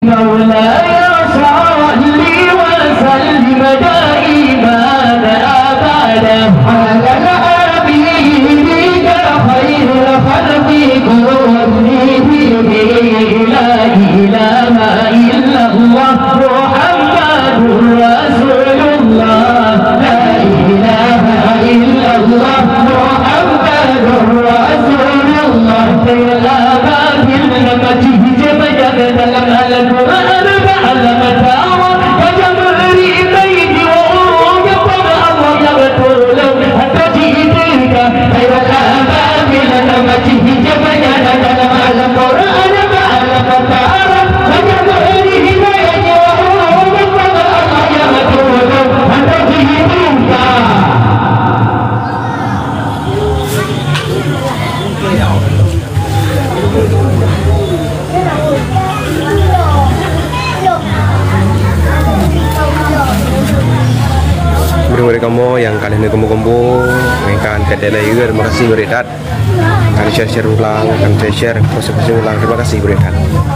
مولاي صل وسلم دائما ابدا على حبيبك خير الخلق كلهم لا اله الا الله محمد رسول الله لا اله الا الله محمد رسول الله تلا بالمجيد بجد dalam Al-Quran ba'alamatah wa jamari baiti wa kepada Allah ya betul hatta jitika khairal ababil namati jabanya dalam Al-Quran ba'alamatah wa jamari baiti wa kepada Allah ya betul hatta jitika Murid-murid kamu yang kali ini kumpul-kumpul mengingatkan kedai juga, terima kasih Buridat. Kali share ulang, kali share proses ulang, terima kasih Buridat.